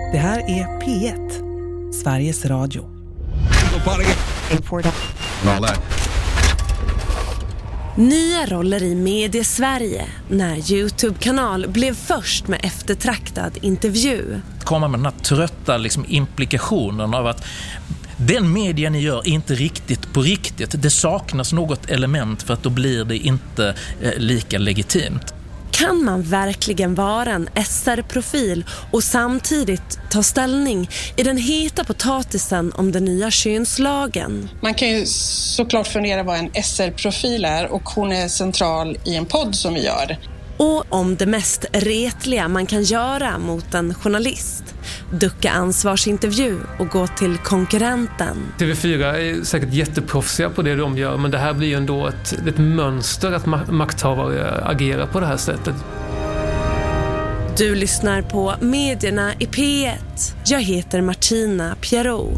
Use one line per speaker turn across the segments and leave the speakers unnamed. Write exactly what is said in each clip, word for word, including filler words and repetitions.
Det här är P ett, Sveriges Radio. Nya roller i Mediesverige när YouTube-kanal blev först med eftertraktad intervju.
Kommer med den här trötta liksom, implikationen av att den media ni gör är inte riktigt på riktigt. Det saknas något element för att då blir det inte eh, lika legitimt.
Kan man verkligen vara en S R-profil och samtidigt ta ställning i den heta potatisen om den nya könslagen?
Man kan ju såklart fundera vad en S R-profil är, och hon är central i en podd som vi gör.
Och om det mest retliga man kan göra mot en journalist. Ducka ansvarsintervju och gå till konkurrenten.
T V fyra är säkert jätteproffsiga på det de gör, men det här blir ju ändå ett, ett mönster att ma- makthavare agerar på det här sättet.
Du lyssnar på Medierna i P ett. Jag heter Martina Pierrot.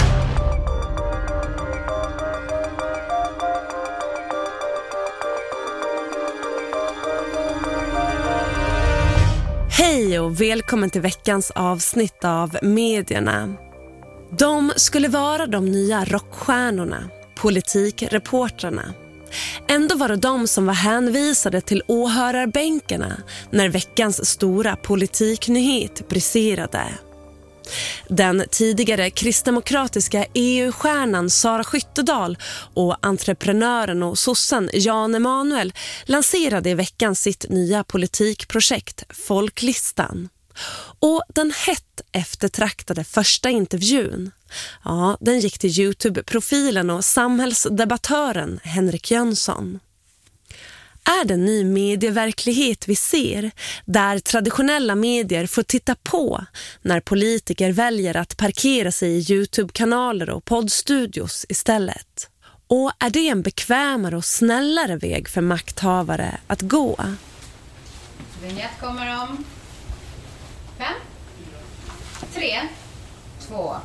Hej och välkommen till veckans avsnitt av Medierna. De skulle vara de nya rockstjärnorna, politikreportrarna. Ändå var det de som var hänvisade till åhörarbänkarna när veckans stora politiknyhet briserade. Den tidigare kristdemokratiska E U-stjärnan Sara Skyttedal och entreprenören och sossen Jan Emanuel lanserade i veckan sitt nya politikprojekt Folklistan. Och den hett eftertraktade första intervjun, ja, den gick till YouTube-profilen och samhällsdebattören Henrik Jönsson. Är det en ny medieverklighet vi ser, där traditionella medier får titta på när politiker väljer att parkera sig i YouTube-kanaler och poddstudios istället? Och är det en bekvämare och snällare väg för makthavare att gå?
Vignett kommer om fem, tre, två.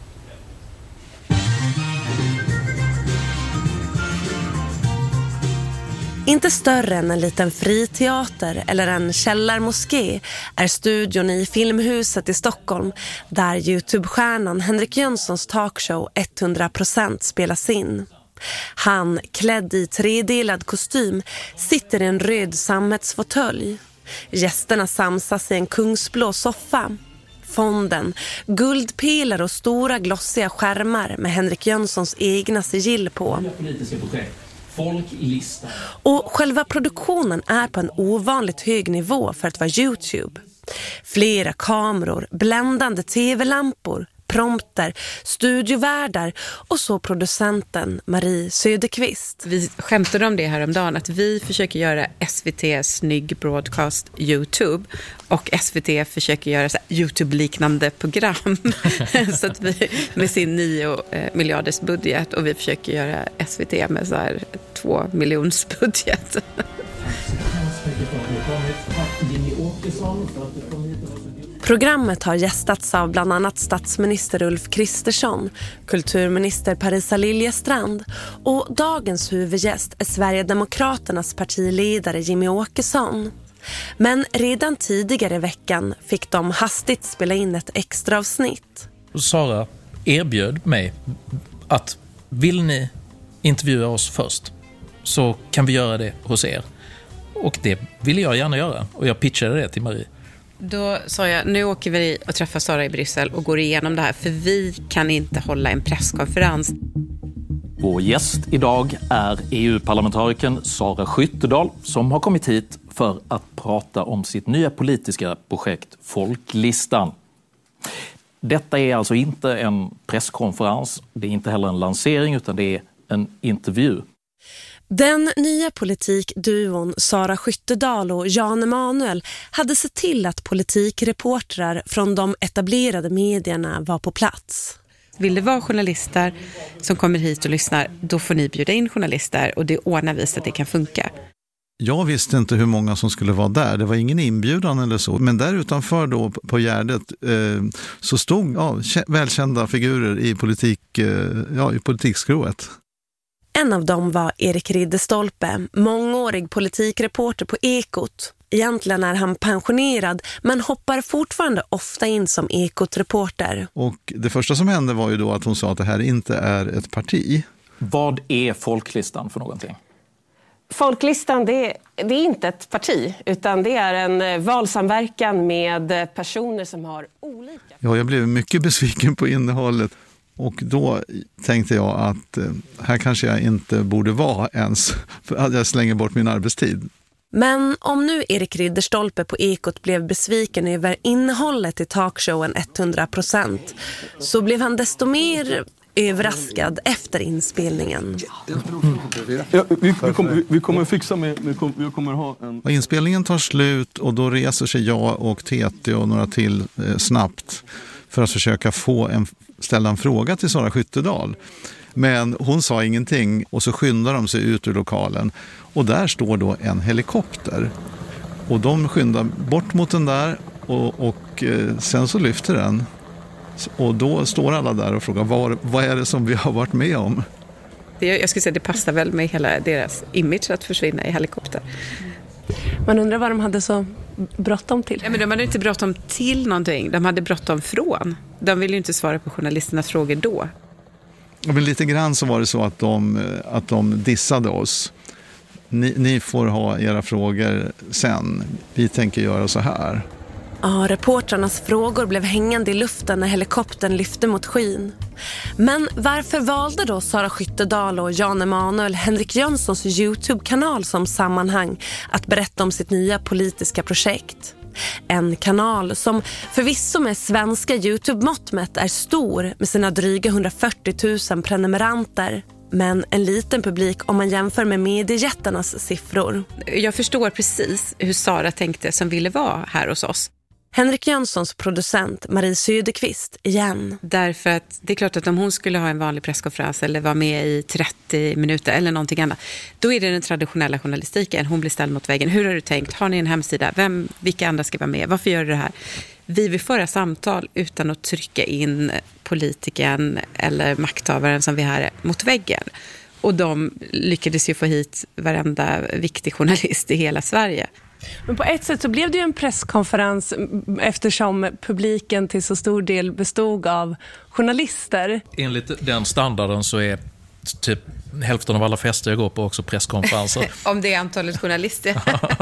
Inte större än en liten friteater eller en källarmoské är studion i Filmhuset i Stockholm, där YouTube-stjärnan Henrik Jönssons talkshow hundra procent spelas in. Han, klädd i tredelad kostym, sitter i en röd sammetsfåtölj. Gästerna samsas i en kungsblå soffa. Fonden, guldpelare och stora glossiga skärmar med Henrik Jönssons egna sigill på.
Folklista.
Och själva produktionen är på en ovanligt hög nivå för att vara YouTube. Flera kameror, bländande tv-lampor, prompter, studiovärdar och så producenten Marie Söderqvist.
Vi skämtade om det här om dagen, att vi försöker göra S V T snygg broadcast YouTube och S V T försöker göra så här YouTube-liknande program så att vi med sin nio miljarders budget, och vi försöker göra S V T med så här två miljons budget.
Programmet har gästats av bland annat statsminister Ulf Kristersson, kulturminister Parisa Liljestrand och dagens huvudgäst är Sverigedemokraternas partiledare Jimmie Åkesson. Men redan tidigare i veckan fick de hastigt spela in ett extra avsnitt.
Sara erbjöd mig att vill ni intervjua oss först så kan vi göra det hos er. Och det ville jag gärna göra, och jag pitchade det till Marie.
Då sa jag, nu åker vi och träffar Sara i Bryssel och går igenom det här, för vi kan inte hålla en presskonferens.
Vår gäst idag är E U-parlamentarikern Sara Skyttedal som har kommit hit för att prata om sitt nya politiska projekt Folklistan. Detta är alltså inte en presskonferens, det är inte heller en lansering, utan det är en intervju.
Den nya politikduon Sara Skyttedal och Jan Emanuel hade sett till att politikreportrar från de etablerade medierna var på plats.
Vill det vara journalister som kommer hit och lyssnar, då får ni bjuda in journalister, och det ordnar vi så att det kan funka.
Jag visste inte hur många som skulle vara där. Det var ingen inbjudan eller så. Men där utanför då på Gärdet eh, så stod ja, välkända figurer i, politik, eh, ja, i politikskrået.
En av dem var Erik Ridderstolpe, mångårig politikreporter på Ekot. Egentligen är han pensionerad men hoppar fortfarande ofta in som Ekot-reporter.
Och det första som hände var ju då att hon sa att det här inte är ett parti.
Vad är Folklistan för någonting?
Folklistan, det är, det är inte ett parti, utan det är en valsamverkan med personer som har olika...
Ja, jag blev mycket besviken på innehållet. Och då tänkte jag att eh, här kanske jag inte borde vara ens, för att jag slänger bort min arbetstid.
Men om nu Erik Ridderstolpe på Ekot blev besviken över innehållet i talkshowen hundra procent så blev han desto mer överraskad efter inspelningen.
Ja, vi, vi, kommer, vi kommer fixa med, vi kommer, vi kommer ha en...
Och inspelningen tar slut och då reser sig jag och T T och några till eh, snabbt för att försöka få en, ställa en fråga till Sara Skyttedal. Men hon sa ingenting och så skyndar de sig ut ur lokalen. Och där står då en helikopter. Och de skyndar bort mot den där och, och eh, sen så lyfter den. Och då står alla där och frågar vad, vad är det som vi har varit med om?
Det, jag skulle säga det passar väl med hela deras image att försvinna i helikopter.
Man undrar vad de hade så bråttom till.
Ja, men de hade inte bråttom till någonting. De hade bråttom från. De ville ju inte svara på journalisternas frågor då.
Ja, men lite grann så var det så att de, att de dissade oss. Ni, ni får ha era frågor sen. Vi tänker göra så här.
Ja, reportrarnas frågor blev hängande i luften när helikoptern lyfte mot skyn. Men varför valde då Sara Skyttedal och Jan Emanuel Henrik Jönssons YouTube-kanal som sammanhang att berätta om sitt nya politiska projekt? En kanal som förvisso med svenska YouTube-mått mätt är stor med sina dryga hundrafyrtio tusen prenumeranter. Men en liten publik om man jämför med mediejättarnas siffror.
Jag förstår precis hur Sara tänkte som ville vara här hos oss.
Henrik Jönssons producent Marie Söderqvist igen.
Därför att det är klart att om hon skulle ha en vanlig presskonferens eller vara med i trettio minuter eller någonting annat, då är det den traditionella journalistiken. Hon blir ställd mot väggen. Hur har du tänkt? Har ni en hemsida? Vem, vilka andra ska vara med? Varför gör du det här? Vi vill föra samtal utan att trycka in politikern eller makthavaren som vi har är mot väggen. Och de lyckades ju få hit varenda viktig journalist i hela Sverige.
Men på ett sätt så blev det ju en presskonferens eftersom publiken till så stor del bestod av journalister.
Enligt den standarden så är typ hälften av alla fester jag går på också presskonferenser.
Om det är antalet journalister.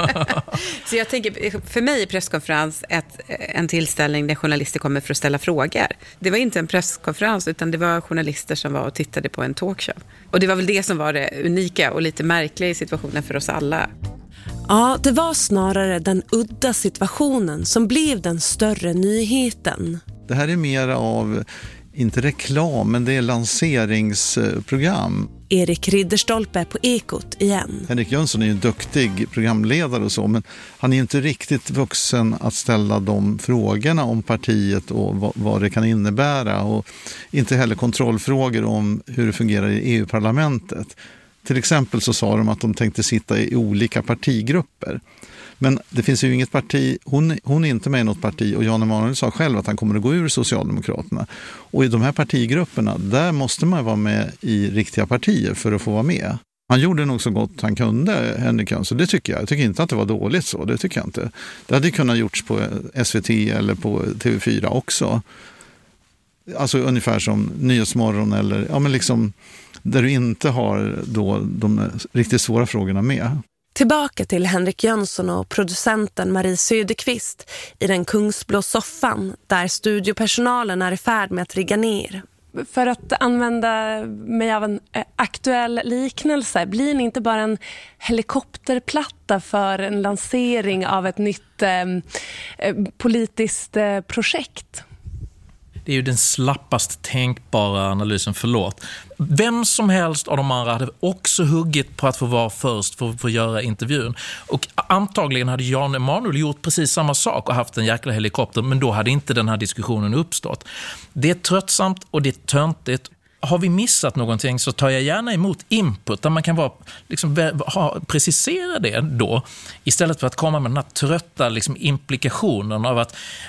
Så jag tänker, för mig är presskonferens ett, en tillställning där journalister kommer för att ställa frågor. Det var inte en presskonferens utan det var journalister som var och tittade på en talkshow. Och det var väl det som var det unika och lite märkliga i situationen för oss alla.
Ja, det var snarare den udda situationen som blev den större nyheten.
Det här är mer av, inte reklam, men det är lanseringsprogram.
Erik Ridderstolpe på Ekot igen.
Henrik Jönsson är ju en duktig programledare och så, men han är inte riktigt vuxen att ställa de frågorna om partiet och vad, vad det kan innebära. Och inte heller kontrollfrågor om hur det fungerar i E U-parlamentet. Till exempel så sa de att de tänkte sitta i olika partigrupper. Men det finns ju inget parti, hon, hon är inte med i något parti och Jan Emanuel sa själv att han kommer att gå ur Socialdemokraterna. Och i de här partigrupperna, där måste man vara med i riktiga partier för att få vara med. Han gjorde nog så gott han kunde, Henrik Jönsson, det tycker jag. Jag tycker inte att det var dåligt så, det tycker jag inte. Det hade kunnat gjorts på S V T eller på T V fyra också. Alltså ungefär som Nyhetsmorgon eller ja men liksom där du inte har då de riktigt svåra frågorna med.
Tillbaka till Henrik Jönsson och producenten Marie Söderqvist i den kungsblå soffan där studiopersonalen är i färd med att rigga ner.
För att använda mig av en aktuell liknelse, blir ni inte bara en helikopterplatta för en lansering av ett nytt eh, politiskt eh, projekt?
Det är ju den slappast tänkbara analysen, förlåt. Vem som helst av de andra hade också huggit på att få vara först för att få göra intervjun. Och antagligen hade Jan Emanuel gjort precis samma sak och haft en jäkla helikopter, men då hade inte den här diskussionen uppstått. Det är tröttsamt och det är töntigt. Har vi missat någonting så tar jag gärna emot input där man kan vara, liksom, ha, precisera det då istället för att komma med den här trötta liksom, implikationen av att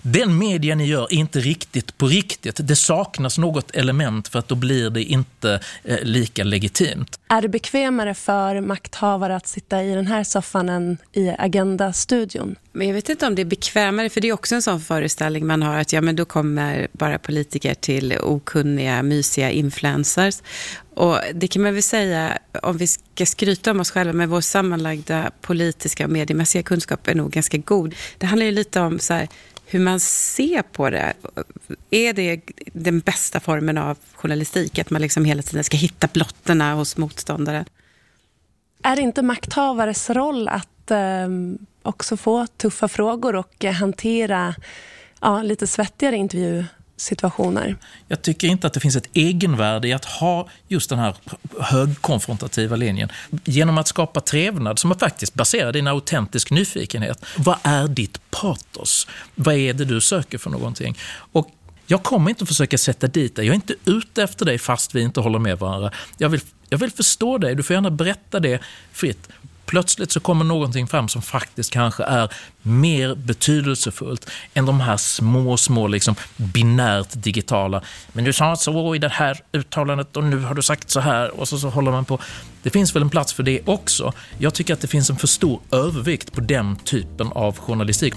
den media ni gör är inte riktigt på riktigt. Det saknas något element för att då blir det inte eh, lika legitimt.
Är det bekvämare för makthavare att sitta i den här soffan än i Agenda-studion?
Men jag vet inte om det är bekvämare, för det är också en sån föreställning man har att ja, men då kommer bara politiker till okunniga, mysiga influencers. Och det kan man väl säga, om vi ska skryta om oss själva, med vår sammanlagda politiska och mediemässiga kunskap är nog ganska god. Det handlar ju lite om så här, hur man ser på det. Är det den bästa formen av journalistik, att man liksom hela tiden ska hitta blotterna hos motståndare?
Är det inte makthavares roll att eh, också få tuffa frågor och eh, hantera ja, lite svettigare intervjusituationer?
Jag tycker inte att det finns ett egenvärde i att ha just den här högkonfrontativa linjen. Genom att skapa trevnad som är faktiskt baserad i en autentisk nyfikenhet. Vad är ditt patos? Vad är det du söker för någonting? Och jag kommer inte att försöka sätta dit dig. Jag är inte ute efter dig fast vi inte håller med varandra. Jag vill, jag vill förstå dig. Du får gärna berätta det fritt. Plötsligt så kommer någonting fram som faktiskt kanske är mer betydelsefullt än de här små, små liksom binärt digitala. Men du sa så i det här uttalandet och nu har du sagt så här och så, så håller man på. Det finns väl en plats för det också. Jag tycker att det finns en för stor övervikt på den typen av journalistik.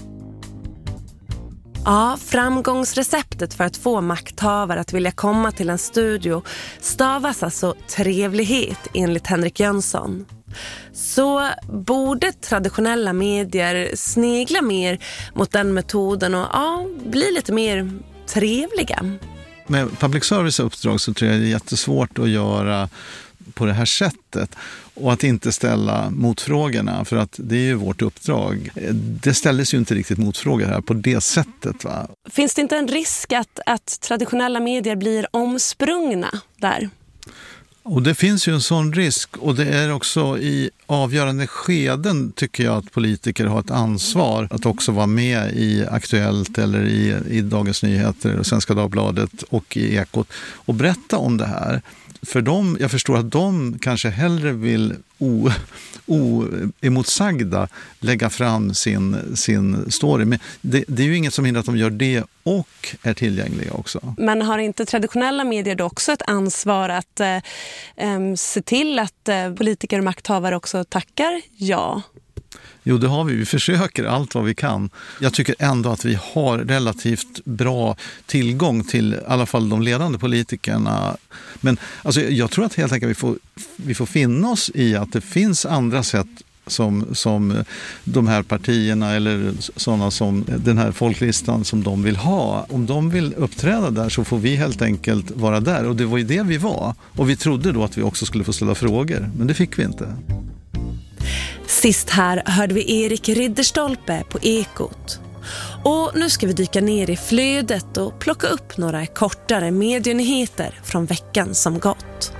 Ja, framgångsreceptet för att få makthavare att vilja komma till en studio stavas alltså trevlighet enligt Henrik Jönsson. Så borde traditionella medier snegla mer mot den metoden och ja, bli lite mer trevliga.
Med public service uppdrag så tror jag det är jättesvårt att göra på det här sättet och att inte ställa motfrågorna, för att det är ju vårt uppdrag. Det ställdes ju inte riktigt motfrågor här på det sättet, va?
Finns det inte en risk att, att traditionella medier blir omsprungna där?
Och det finns ju en sån risk, och det är också i avgörande skeden tycker jag att politiker har ett ansvar att också vara med i Aktuellt eller i, i Dagens Nyheter och Svenska Dagbladet och i Ekot och berätta om det här. För dem, jag förstår att de kanske hellre vill o, oemotsagda lägga fram sin, sin story. Men det, det är ju inget som hindrar att de gör det och är tillgängliga också.
Men har inte traditionella medier då också ett ansvar att eh, se till att eh, politiker och makthavare också tackar ja?
Jo, det har vi. Vi försöker allt vad vi kan. Jag tycker ändå att vi har relativt bra tillgång till i alla fall de ledande politikerna. Men alltså, jag tror att helt enkelt vi får, vi får finna oss i att det finns andra sätt som, som de här partierna eller sådana som den här folklistan som de vill ha. Om de vill uppträda där så får vi helt enkelt vara där. Och det var ju det vi var. Och vi trodde då att vi också skulle få ställa frågor. Men det fick vi inte.
Sist här hörde vi Erik Ridderstolpe på Ekot. Och nu ska vi dyka ner i flödet och plocka upp några kortare medienyheter från veckan som gått.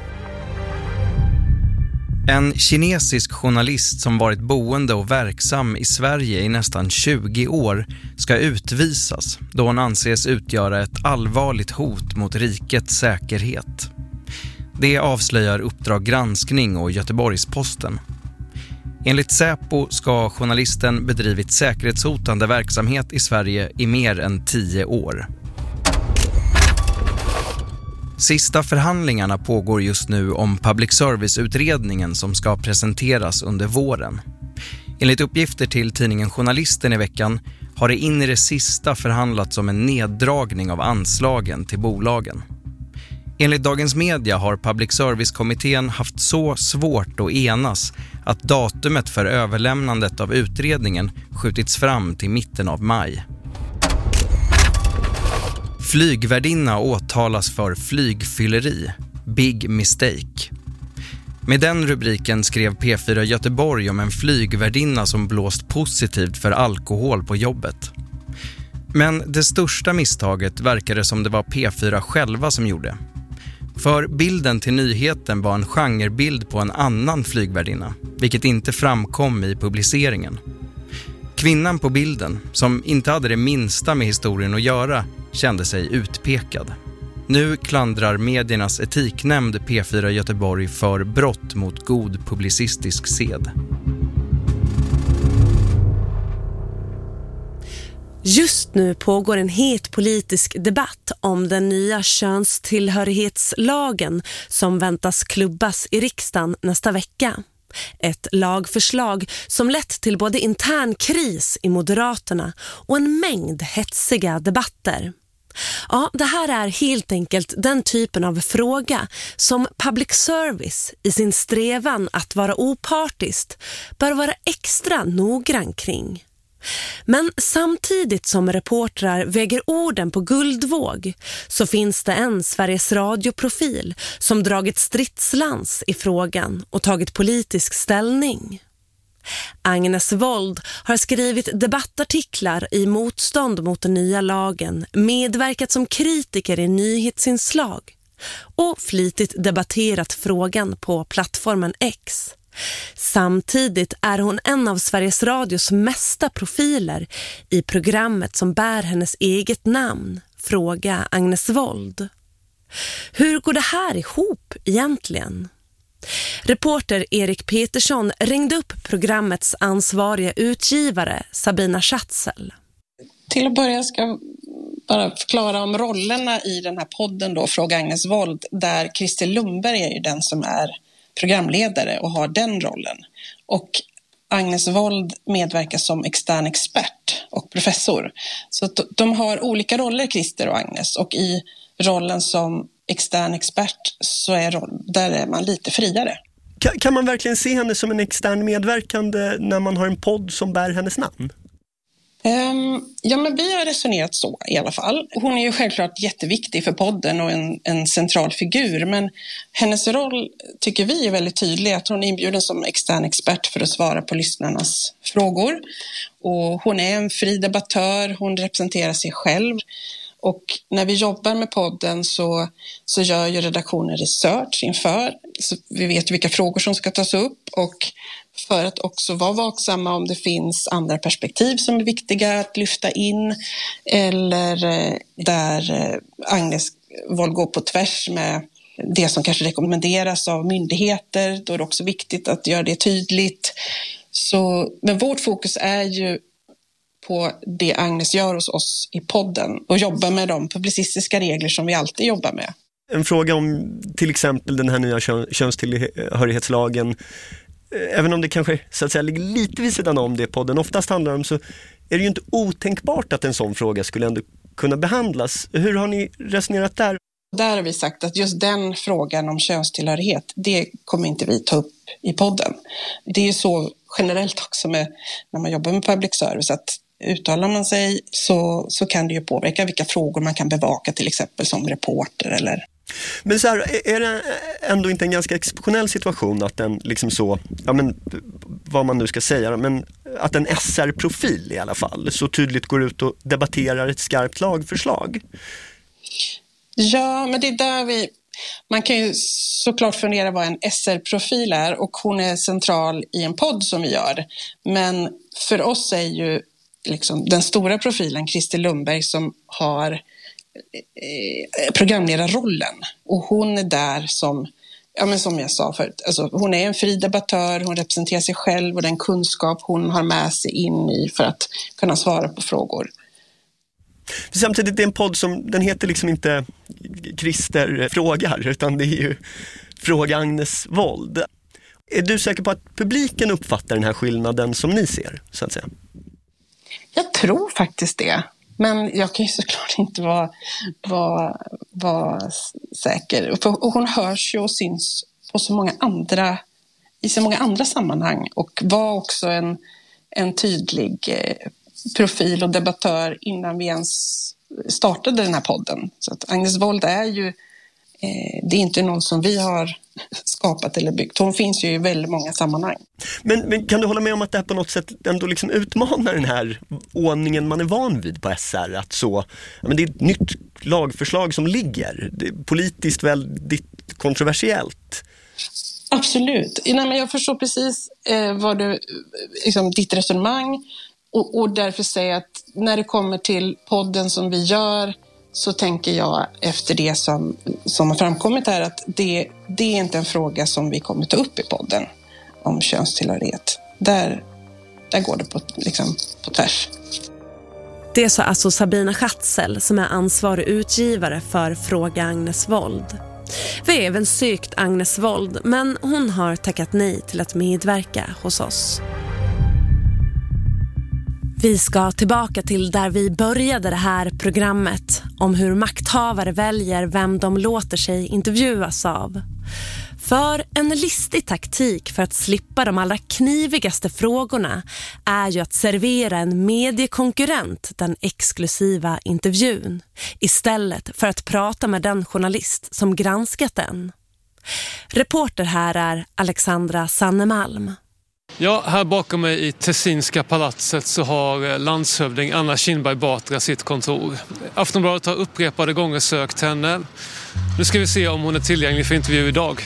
En kinesisk journalist som varit boende och verksam i Sverige i nästan tjugo år ska utvisas då hon anses utgöra ett allvarligt hot mot rikets säkerhet. Det avslöjar Uppdrag granskning och Göteborgs-Posten. Enligt Säpo ska journalisten bedrivit säkerhetshotande verksamhet i Sverige i mer än tio år. Sista förhandlingarna pågår just nu om public service-utredningen som ska presenteras under våren. Enligt uppgifter till tidningen Journalisten i veckan har det in i det sista förhandlats om en neddragning av anslagen till bolagen. Enligt Dagens Media har Public Service-kommittén haft så svårt att enas att datumet för överlämnandet av utredningen skjutits fram till mitten av maj. Flygvärdinna åtalas för flygfylleri. Big mistake. Med den rubriken skrev P fyra Göteborg om en flygvärdinna som blåst positivt för alkohol på jobbet. Men det största misstaget verkade som det var P fyra själva som gjorde. För bilden till nyheten var en genrebild på en annan flygvärdinna, vilket inte framkom i publiceringen. Kvinnan på bilden, som inte hade det minsta med historien att göra, kände sig utpekad. Nu klandrar mediernas etiknämnd P fyra Göteborg för brott mot god publicistisk sed.
Just nu pågår en het politisk debatt om den nya könstillhörighetslagen som väntas klubbas i riksdagen nästa vecka. Ett lagförslag som lett till både intern kris i Moderaterna och en mängd hetsiga debatter. Ja, det här är helt enkelt den typen av fråga som public service i sin strävan att vara opartiskt bör vara extra noggrann kring. Men samtidigt som reportrar väger orden på guldvåg så finns det en Sveriges Radio-profil som dragit stridslans i frågan och tagit politisk ställning. Agnes Wold har skrivit debattartiklar i motstånd mot den nya lagen, medverkat som kritiker i nyhetsinslag och flitigt debatterat frågan på plattformen X. Samtidigt är hon en av Sveriges Radios mesta profiler i programmet som bär hennes eget namn, Fråga Agnes Wold. Hur går det här ihop egentligen? Reporter Erik Petersson ringde upp programmets ansvariga utgivare Sabina Schatzel.
Till att börja ska jag bara förklara om rollerna i den här podden då, Fråga Agnes Wold, där Christer Lundberg är ju den som är programledare och har den rollen. Och Agnes Wold medverkar som extern expert och professor. Så att de har olika roller, Christer och Agnes. Och i rollen som extern expert så är roll, där är man lite friare.
Kan, kan man verkligen se henne som en extern medverkande när man har en podd som bär hennes namn?
Um, ja, men vi har resonerat så i alla fall. Hon är ju självklart jätteviktig för podden och en, en central figur, men hennes roll tycker vi är väldigt tydlig, att hon är inbjuden som extern expert för att svara på lyssnarnas frågor. Och hon är en fri debattör, hon representerar sig själv. Och när vi jobbar med podden så, så gör ju redaktionen research inför, så vi vet vilka frågor som ska tas upp, och för att också vara vaksamma om det finns andra perspektiv som är viktiga att lyfta in, eller där Agnes Wold går på tvärs med det som kanske rekommenderas av myndigheter, då är det också viktigt att göra det tydligt. Så, men vårt fokus är ju på det Agnes gör hos oss i podden och jobba med de publicistiska regler som vi alltid jobbar med.
En fråga om till exempel den här nya kön, könstillhörighetslagen, även om det kanske så att säga ligger lite vid sidan om det podden oftast handlar om, så är det ju inte otänkbart att en sån fråga skulle ändå kunna behandlas. Hur har ni resonerat där?
Där har vi sagt att just den frågan om könstillhörighet, det kommer inte vi ta upp i podden. Det är ju så generellt också med, när man jobbar med public service, att uttalar man sig så, så kan det ju påverka vilka frågor man kan bevaka, till exempel som reporter eller...
Men så här, är det ändå inte en ganska exceptionell situation att en liksom så, ja men vad man nu ska säga, men att en S R-profil i alla fall så tydligt går ut och debatterar ett skarpt lagförslag?
Ja, men det är där vi... Man kan ju såklart fundera vad en S R-profil är, och hon är central i en podd som vi gör. Men för oss är ju liksom den stora profilen Christer Lundberg som har programledarrollen, och hon är där som, ja men som jag sa förut, alltså hon är en fri debattör, hon representerar sig själv och den kunskap hon har med sig in i för att kunna svara på frågor.
Samtidigt är det en podd som, den heter liksom inte Christer frågar, utan det är ju Fråga Agnes Wold. Är du säker på att publiken uppfattar den här skillnaden som ni ser, så att säga?
Jag tror faktiskt det. Men jag kan ju såklart inte vara, vara, vara säker. För, och hon hörs ju och syns på så många andra, i så många andra sammanhang. Och var också en, en tydlig eh, profil och debattör innan vi ens startade den här podden. Så att Agnes Wold är ju, eh, det är inte någon som vi har skapat eller byggt. Hon finns ju i väldigt många sammanhang.
Men, men kan du hålla med om att det här på något sätt ändå liksom utmanar den här ordningen man är van vid på S R? Att så, ja, men det är ett nytt lagförslag som ligger. Det är politiskt väldigt kontroversiellt.
Absolut. Nej, men jag förstår precis eh, vad du, liksom, ditt resonemang. Och, och därför säger jag att när det kommer till podden som vi gör, så tänker jag efter det som, som har framkommit här att det, det är inte en fråga som vi kommer ta upp i podden om könstillhörighet. Där, där går det på, liksom, på tvärs.
Det sa alltså Sabina Schatzel som är ansvarig utgivare för Fråga Agnes Wold. Vi har även sökt Agnes Wold, men hon har tackat nej till att medverka hos oss. Vi ska tillbaka till där vi började det här programmet, om hur makthavare väljer vem de låter sig intervjuas av. För en listig taktik för att slippa de allra knivigaste frågorna är ju att servera en mediekonkurrent den exklusiva intervjun istället för att prata med den journalist som granskat den. Reporter här är Alexandra Sannemalm.
Ja, här bakom mig i Tessinska palatset så har landshövding Anna Kinberg Batra sitt kontor. Aftonbladet har upprepade gånger sökt henne. Nu ska vi se om hon är tillgänglig för intervju idag.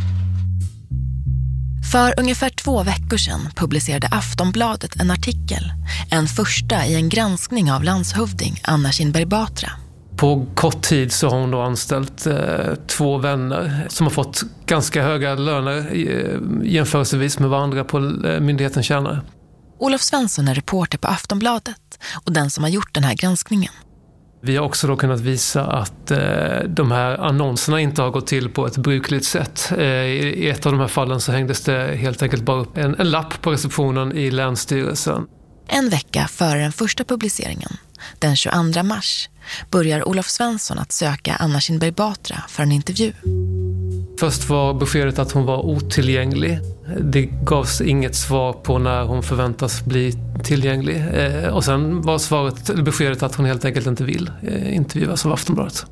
För ungefär två veckor sedan publicerade Aftonbladet en artikel, en första i en granskning av landshövding Anna Kinberg Batra.
På kort tid så har hon då anställt eh, två vänner som har fått ganska höga löner eh, jämförelsevis med vad andra på eh, myndigheten tjänar.
Olof Svensson är reporter på Aftonbladet och den som har gjort den här granskningen.
Vi har också då kunnat visa att eh, de här annonserna inte har gått till på ett brukligt sätt. Eh, I ett av de här fallen så hängdes det helt enkelt bara upp en, en lapp på receptionen i Länsstyrelsen.
En vecka före den första publiceringen, den tjugoandra mars, börjar Olof Svensson att söka Anna Kinberg Batra för en intervju.
Först var beskedet att hon var otillgänglig. Det gavs inget svar på när hon förväntas bli tillgänglig. Eh, och sen var svaret, eller beskedet att hon helt enkelt inte vill eh, intervjuas av Aftonbladet.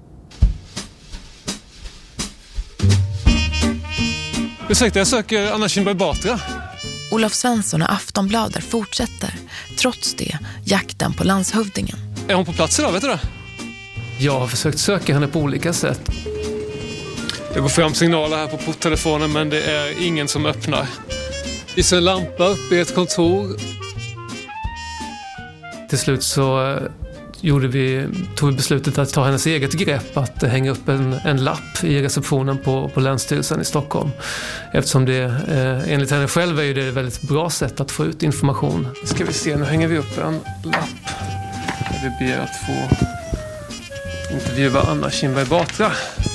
Ursäkta, jag söker Anna Kinberg Batra.
Olof Svensson och Aftonbladet fortsätter, trots det, jakten på landshövdingen.
Är hon på plats idag, vet du det? Jag har försökt söka henne på olika sätt. Det går fram signaler här på porttelefonen, men det är ingen som öppnar. Vi ser en lampa uppe i ett kontor. Till slut så gjorde vi, tog vi beslutet att ta hennes eget grepp, att hänga upp en, en lapp i receptionen på, på Länsstyrelsen i Stockholm. Eftersom det, eh, enligt henne själv, är ju det ett väldigt bra sätt att få ut information. Ska vi se, nu hänger vi upp en lapp där vi ber att få intervjua Anna Kinberg Batra.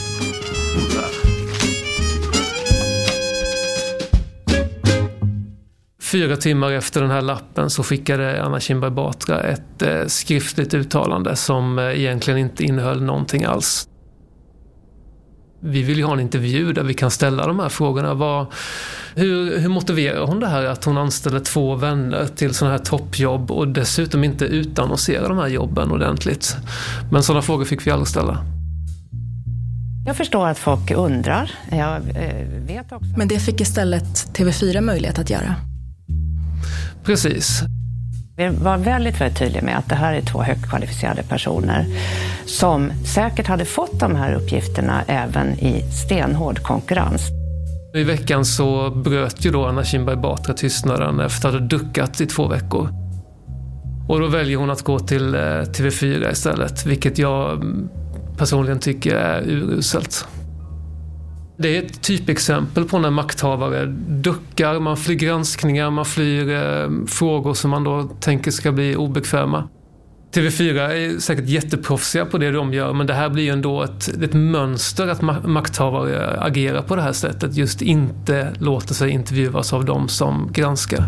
Fyra timmar efter den här lappen så skickade Anna Kinberg Batra ett eh, skriftligt uttalande som eh, egentligen inte innehöll någonting alls. Vi vill ju ha en intervju där vi kan ställa de här frågorna. Vad, hur, hur motiverar hon det här att hon anställer två vänner till sådana här toppjobb och dessutom inte utannonserar de här jobben ordentligt? Men sådana frågor fick vi aldrig ställa.
Jag förstår att folk undrar. Jag eh, vet också.
Men det fick istället T V fyra möjlighet att göra.
Precis.
Vi var väldigt, väldigt tydliga med att det här är två högt kvalificerade personer som säkert hade fått de här uppgifterna även i stenhård konkurrens.
I veckan så bröt ju då Anna Kinberg Batra tystnaden efter att ha duckat i två veckor. Och då väljer hon att gå till T V fyra istället, vilket jag personligen tycker är uruselt. Det är ett typexempel på när makthavare duckar, man flyr granskningar, man flyr eh, frågor som man då tänker ska bli obekväma. T V fyra är säkert jätteproffsiga på det de gör, men det här blir ju ändå ett, ett mönster att ma- makthavare agerar på det här sättet, just inte låter sig intervjuas av dem som granskar.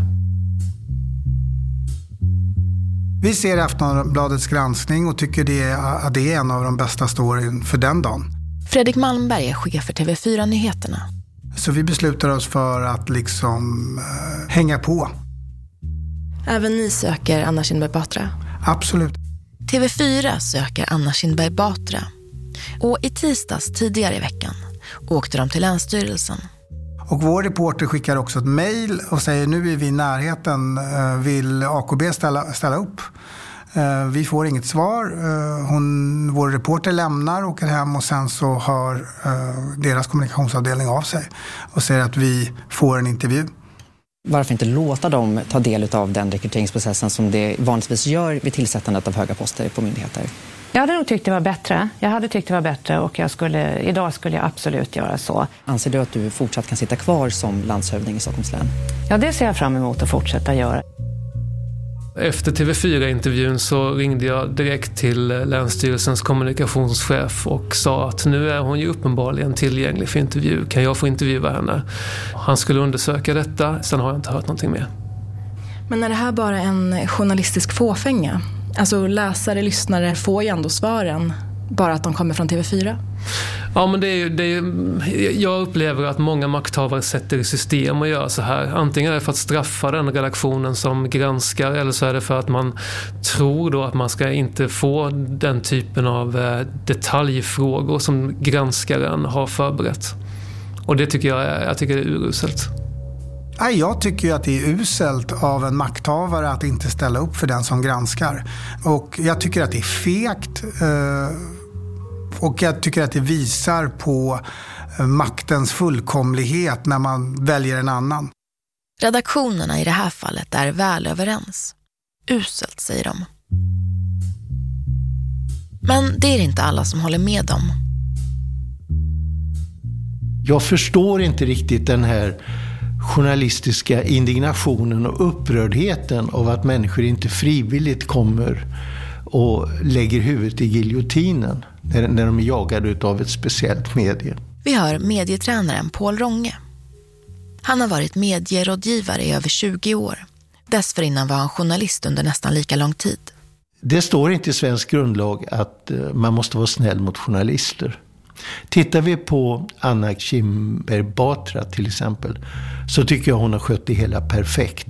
Vi ser Aftonbladets granskning och tycker det är, att det är en av de bästa storyn för den dagen.
Fredrik Malmberg är chef för T V fyra-nyheterna.
Så vi beslutar oss för att liksom uh, hänga på.
Även ni söker Anna Kinberg Batra?
Absolut.
T V fyra söker Anna Kinberg Batra. Och i tisdags tidigare i veckan åkte de till Länsstyrelsen.
Och vår reporter skickar också ett mejl och säger nu är vi i närheten, vill A K B ställa, ställa upp? Vi får inget svar. Hon, vår reporter lämnar, åker hem och sen så hör deras kommunikationsavdelning av sig och säger att vi får en intervju.
Varför inte låta dem ta del av den rekryteringsprocessen som det vanligtvis gör vid tillsättandet av höga poster på myndigheter?
Jag hade nog tyckt det var bättre. Jag hade tyckt det var bättre och jag skulle, idag skulle jag absolut göra så.
Anser du att du fortsatt kan sitta kvar som landshövding i Stockholms län?
Ja, det ser jag fram emot att fortsätta göra.
Efter T V fyra-intervjun så ringde jag direkt till Länsstyrelsens kommunikationschef och sa att nu är hon ju uppenbarligen tillgänglig för intervju. Kan jag få intervjua henne? Han skulle undersöka detta, sen har jag inte hört någonting mer.
Men är det här bara en journalistisk fåfänga? Alltså läsare, lyssnare får ju ändå svaren, bara att de kommer från T V fyra.
Ja, men det är, det är, jag upplever att många makthavare sätter i system och gör så här. Antingen är det för att straffa den redaktionen som granskar, eller så är det för att man tror då att man ska inte få den typen av detaljfrågor som granskaren har förberett. Och det tycker jag, jag tycker det är uruselt.
Jag tycker ju att det är uselt av en makthavare att inte ställa upp för den som granskar. Och jag tycker att det är fegt. Och jag tycker att det visar på maktens fullkomlighet när man väljer en annan.
Redaktionerna i det här fallet är väl överens. Uselt, säger de. Men det är inte alla som håller med dem.
Jag förstår inte riktigt den här journalistiska indignationen och upprördheten av att människor inte frivilligt kommer och lägger huvudet i giljotinen när, när de är jagade av ett speciellt medie.
Vi hör medietränaren Paul Ronge. Han har varit medierådgivare i över tjugo år. Dessförinnan var han journalist under nästan lika lång tid.
Det står inte i svensk grundlag att man måste vara snäll mot journalister. Tittar vi på Anna Kinberg Batra till exempel, så tycker jag hon har skött det hela perfekt.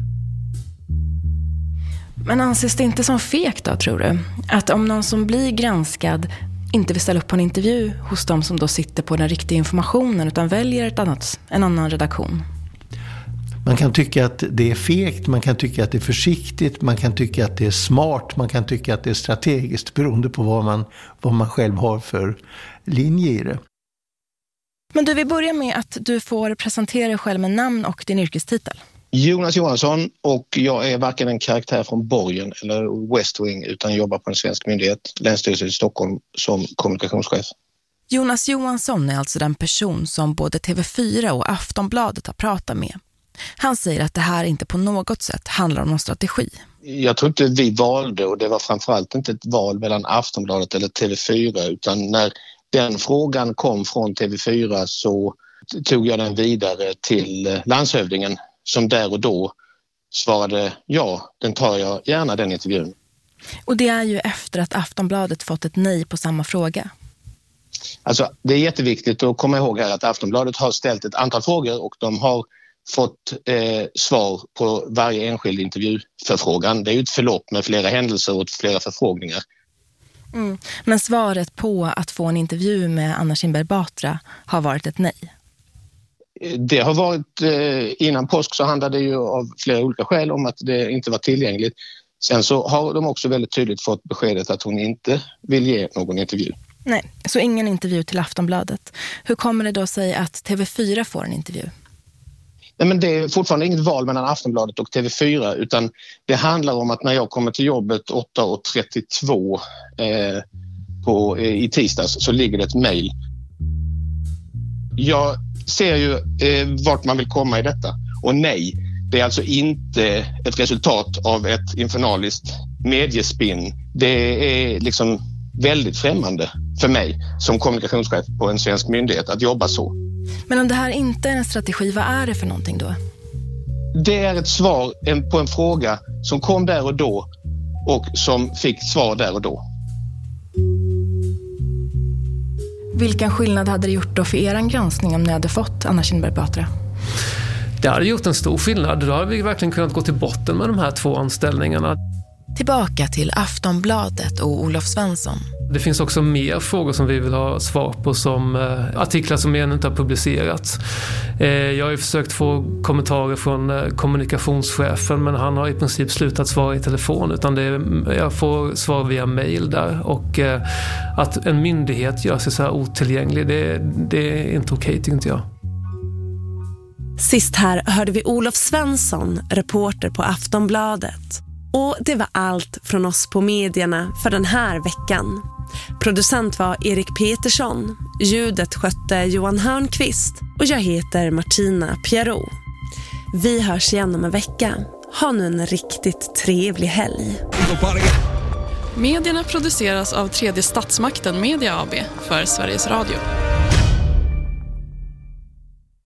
Men anses det inte som fegt då, tror du? Att om någon som blir granskad inte vill ställa upp på en intervju hos dem som då sitter på den riktiga informationen utan väljer ett annat, en annan redaktion?
Man kan tycka att det är fegt, man kan tycka att det är försiktigt, man kan tycka att det är smart, man kan tycka att det är strategiskt beroende på vad man, vad man själv har för linje i det.
Men du, vill börja med att du får presentera dig själv med namn och din yrkestitel.
Jonas Johansson, och jag är varken en karaktär från Borgen eller West Wing utan jobbar på en svensk myndighet, Länsstyrelsen i Stockholm, som kommunikationschef.
Jonas Johansson är alltså den person som både T V fyra och Aftonbladet har pratat med. Han säger att det här inte på något sätt handlar om någon strategi.
Jag tror inte vi valde, och det var framförallt inte ett val mellan Aftonbladet eller T V fyra, utan när den frågan kom från T V fyra så tog jag den vidare till landshövdingen som där och då svarade ja, den tar jag gärna, den intervjun.
Och det är ju efter att Aftonbladet fått ett nej på samma fråga.
Alltså det är jätteviktigt att komma ihåg här att Aftonbladet har ställt ett antal frågor och de har fått eh, svar på varje enskild intervjuförfrågan. Det är ju ett förlopp med flera händelser och flera förfrågningar.
Mm. Men svaret på att få en intervju med Anna Kinberg Batra har varit ett nej?
Det har varit, eh, innan påsk så handlade det ju av flera olika skäl om att det inte var tillgängligt. Sen så har de också väldigt tydligt fått beskedet att hon inte vill ge någon intervju.
Nej, så ingen intervju till Aftonbladet. Hur kommer det då sig att T V fyra får en intervju?
Nej, men det är fortfarande inget val mellan Aftonbladet och T V fyra, utan det handlar om att när jag kommer till jobbet åtta trettiotvå eh, på, eh, i tisdags så ligger det ett mejl. Jag ser ju eh, vart man vill komma i detta. Och nej, det är alltså inte ett resultat av ett infernaliskt mediespinn. Det är liksom väldigt främmande för mig som kommunikationschef på en svensk myndighet att jobba så.
Men om det här inte är en strategi, vad är det för någonting då?
Det är ett svar på en fråga som kom där och då och som fick svar där och då.
Vilken skillnad hade det gjort då för er granskning om ni hade fått Anna Kinberg Batra?
Det hade gjort en stor skillnad. Då hade vi verkligen kunnat gå till botten med de här två anställningarna.
Tillbaka till Aftonbladet och Olof Svensson.
Det finns också mer frågor som vi vill ha svar på, som eh, artiklar som ännu inte har publicerats. Eh, jag har ju försökt få kommentarer från eh, kommunikationschefen, men han har i princip slutat svara i telefon, utan det är, jag får svar via mejl där. Och eh, att en myndighet gör sig så här otillgänglig, det, det är inte okej, tycker inte jag.
Sist här hörde vi Olof Svensson, reporter på Aftonbladet. Och det var allt från oss på medierna för den här veckan. Producent var Erik Petersson, ljudet skötte Johan Hörnqvist och jag heter Martina Pierrot. Vi hörs igen om en vecka. Ha nu en riktigt trevlig helg.
Medierna produceras av Tredje Statsmakten Media A B för Sveriges Radio.